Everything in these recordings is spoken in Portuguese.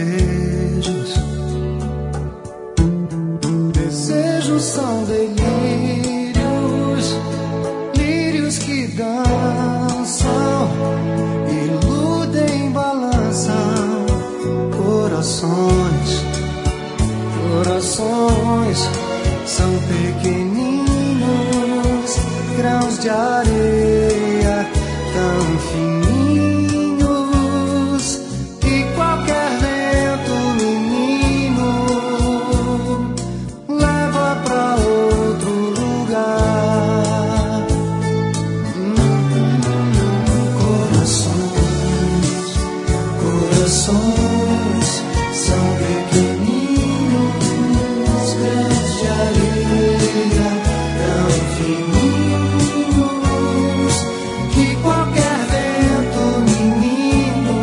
desejos. Desejos são delírios, lírios que dançam, iludem, balançam corações. Corações são pequeninos grãos de areia tão fininhos que qualquer vento, menino, leva pra outro lugar. Corações, corações são pequeninos grãos de areia tão fininhos que qualquer vento, menino,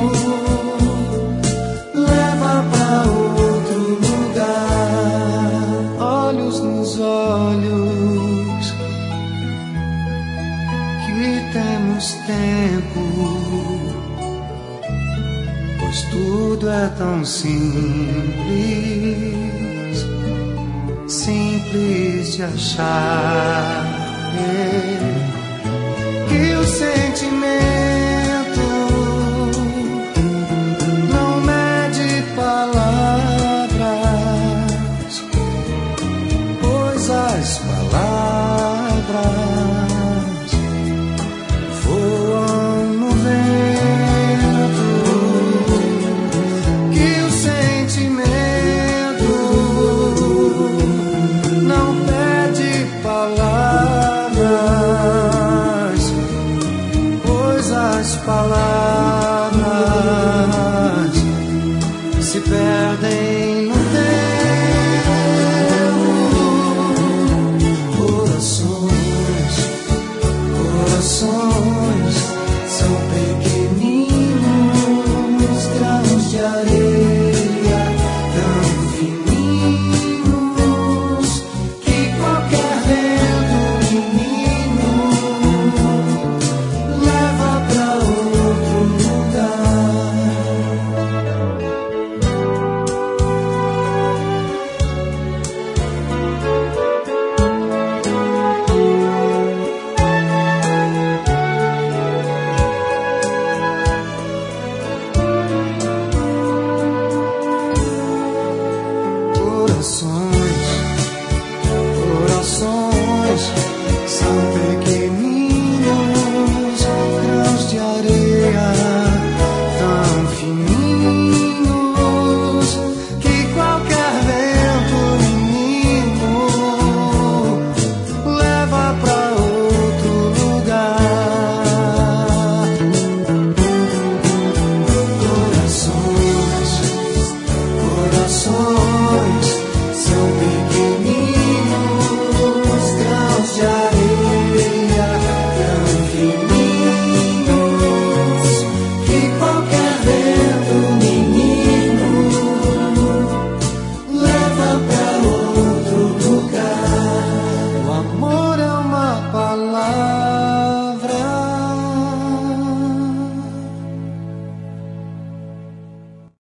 leva pra outro lugar. Olhos nos olhos, que temos tempo, pois tudo é tão simples, simples de achar, que o sentimento não mede palavras, pois as palavras voam no vento, que o sentimento não pede palavras, pois as palavras se perdem